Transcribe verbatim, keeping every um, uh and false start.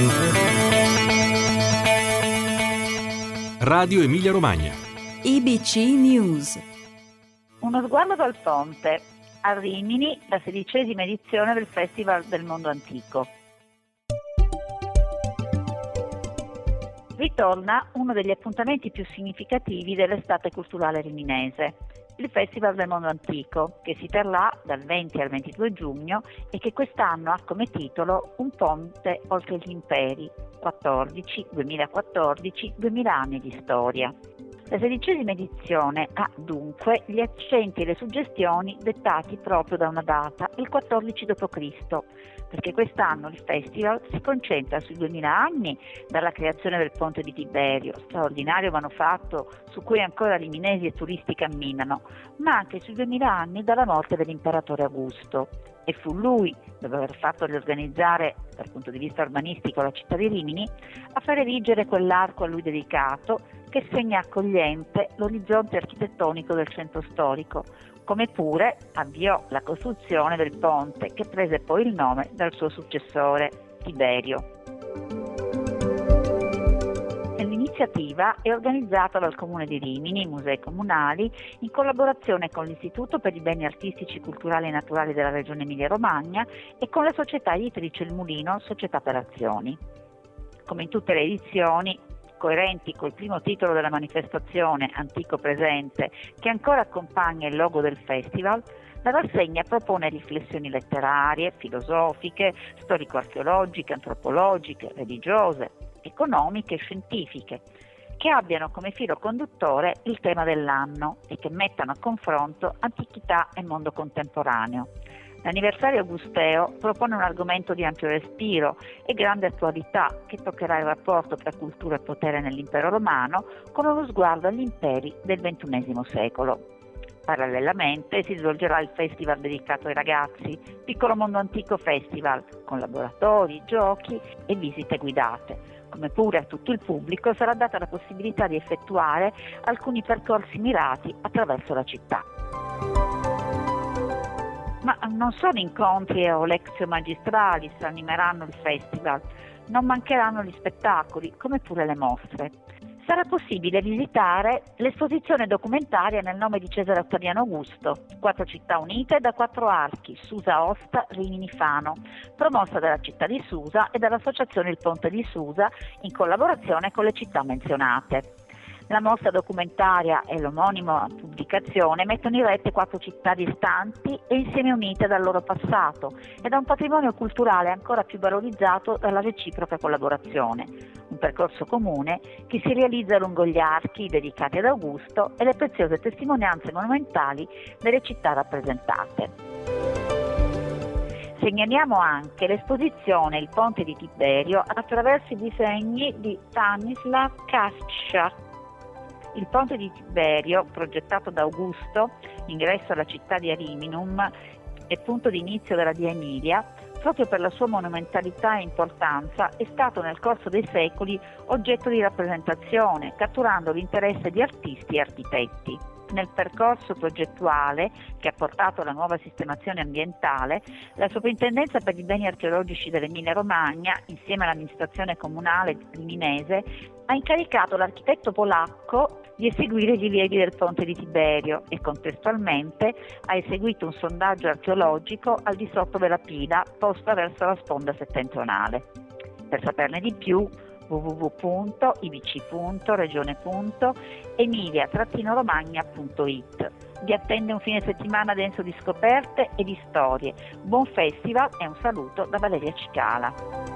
Radio Emilia Romagna. I B C News. Uno sguardo dal ponte. A Rimini, la sedicesima edizione del Festival del Mondo Antico. Ritorna uno degli appuntamenti più significativi dell'estate culturale riminese, il Festival del Mondo Antico, che si terrà dal venti al ventidue giugno e che quest'anno ha come titolo Un ponte oltre gli imperi, quattordici, duemilaquattordici, duemila anni di storia. La sedicesima edizione ha dunque gli accenti e le suggestioni dettati proprio da una data, il quattordici dopo Cristo, perché quest'anno il festival si concentra sui duemila anni dalla creazione del ponte di Tiberio, straordinario manufatto su cui ancora riminesi e turisti camminano, ma anche sui duemila anni dalla morte dell'imperatore Augusto. E fu lui, dopo aver fatto riorganizzare dal punto di vista urbanistico la città di Rimini, a far erigere quell'arco a lui dedicato che segna accogliente l'orizzonte architettonico del centro storico, come pure avviò la costruzione del ponte che prese poi il nome dal suo successore, Tiberio. L'iniziativa è organizzata dal Comune di Rimini, i musei comunali, in collaborazione con l'Istituto per i beni artistici, culturali e naturali della Regione Emilia-Romagna e con la società editrice Il Mulino, società per azioni. Come in tutte le edizioni, coerenti col primo titolo della manifestazione, Antico Presente, che ancora accompagna il logo del festival, la rassegna propone riflessioni letterarie, filosofiche, storico-archeologiche, antropologiche, religiose, economiche e scientifiche, che abbiano come filo conduttore il tema dell'anno e che mettano a confronto antichità e mondo contemporaneo. L'anniversario augusteo propone un argomento di ampio respiro e grande attualità che toccherà il rapporto tra cultura e potere nell'impero romano con uno sguardo agli imperi del ventunesimo secolo. Parallelamente si svolgerà il festival dedicato ai ragazzi, Piccolo Mondo Antico Festival, con laboratori, giochi e visite guidate. Come pure a tutto il pubblico sarà data la possibilità di effettuare alcuni percorsi mirati attraverso la città. Ma non solo incontri o lectio magistralis animeranno il festival, non mancheranno gli spettacoli, come pure le mostre. Sarà possibile visitare l'esposizione documentaria nel nome di Cesare Ottaviano Augusto, Quattro città unite da quattro archi, Susa Osta Rimini Fano, promossa dalla città di Susa e dall'associazione Il Ponte di Susa in collaborazione con le città menzionate. La mostra documentaria e l'omonima pubblicazione mettono in rete quattro città distanti e insieme unite dal loro passato e da un patrimonio culturale ancora più valorizzato dalla reciproca collaborazione. Un percorso comune che si realizza lungo gli archi dedicati ad Augusto e le preziose testimonianze monumentali delle città rappresentate. Segnaliamo anche l'esposizione Il Ponte di Tiberio attraverso i disegni di Stanislav Kaschak. Il ponte di Tiberio, progettato da Augusto, ingresso alla città di Ariminum e punto di inizio della Via Emilia, proprio per la sua monumentalità e importanza, è stato nel corso dei secoli oggetto di rappresentazione, catturando l'interesse di artisti e architetti. Nel percorso progettuale che ha portato alla nuova sistemazione ambientale, la Soprintendenza per i beni archeologici dell'Emilia Romagna, insieme all'amministrazione comunale riminese, ha incaricato l'architetto polacco di eseguire i rilievi del ponte di Tiberio e contestualmente ha eseguito un sondaggio archeologico al di sotto della pila posta verso la sponda settentrionale. Per saperne di più, w w w punto i b c punto regione punto emilia romagna punto i t. Vi attende un fine settimana denso di scoperte e di storie. Buon festival e un saluto da Valeria Cicala.